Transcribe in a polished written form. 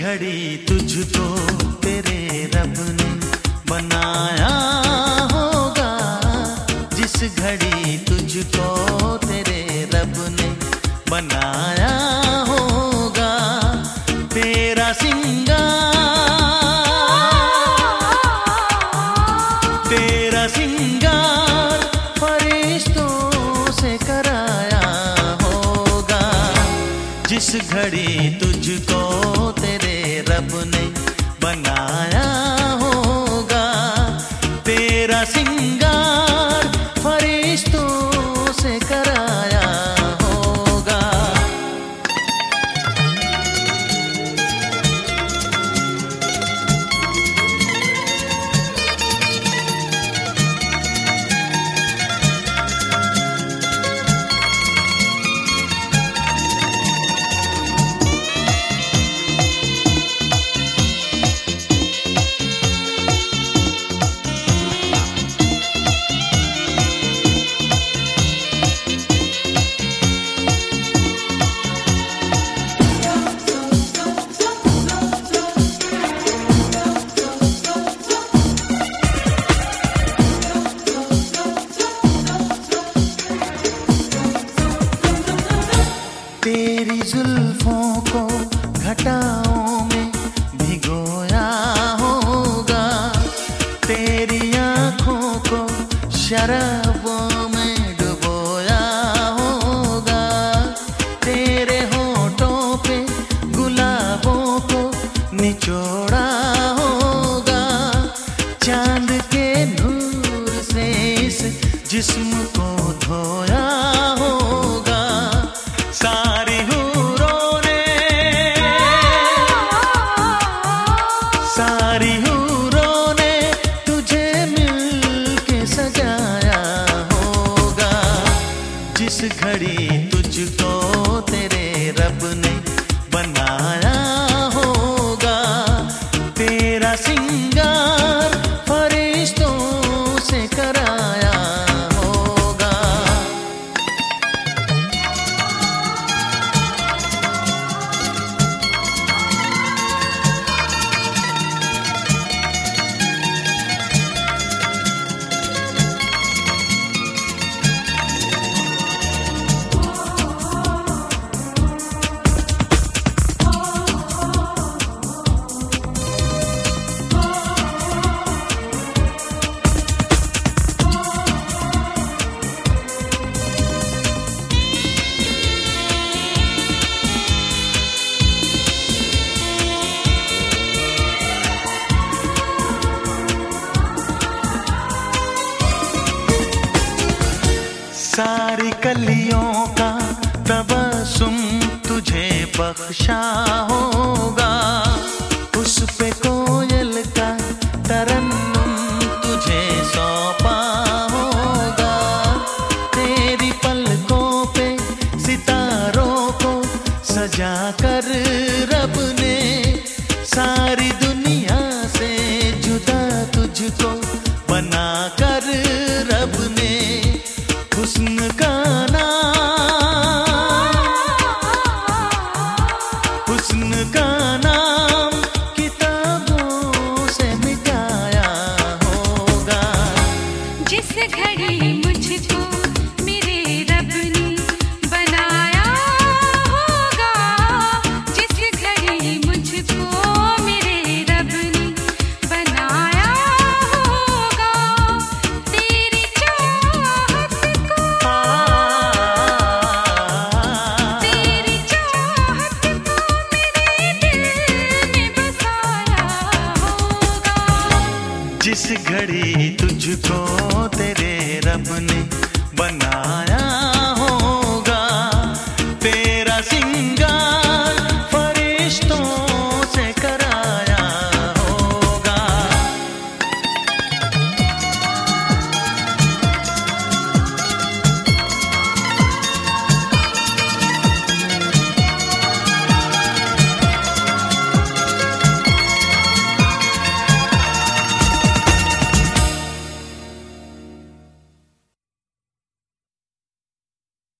घड़ी तुझको तेरे रब ने बनाया होगा, जिस घड़ी तुझको तेरे रब ने बनाया होगा, तेरा सिंगार फरिश्तों से कराया होगा, जिस घड़ी तुझको तेरे रब ने बनाया होगा, तेरा सिंगार फरिश्तों से कराया होगा। तेरी जुल्फों को घटाओं में भिगोया होगा, तेरी आँखों को शराबों में डुबोया होगा, तेरे होठों पे गुलाबों को निचोड़ा होगा, चांद के नूर से इस जिस्म को धोया होगा, सारी हूरों ने तुझे मिलके सजाया होगा, जिस घड़ी तुझको तेरे रब ने बनाया होगा, तेरा सिंगार फरिश्तों से कराया होगा। सारी कलियों का तबस्सुम तुझे बख्शा होगा, उस पे कोयल का तरन्नुम तुझे सौंपा होगा, तेरी पलकों पे सितारों को सजा कर रब ने सारी दुनिया से जुदा तुझको बना कर रब ने हुस्न का नाम किताबों से मिटाया होगा, जिस घड़ी मुझको मेरे रब ने बनाया होगा, जिस घड़ी मुझको मेरे रब ने बनाया होगा, तेरी चाहत को जिस घड़ी तुझको तेरे रब ने बनाया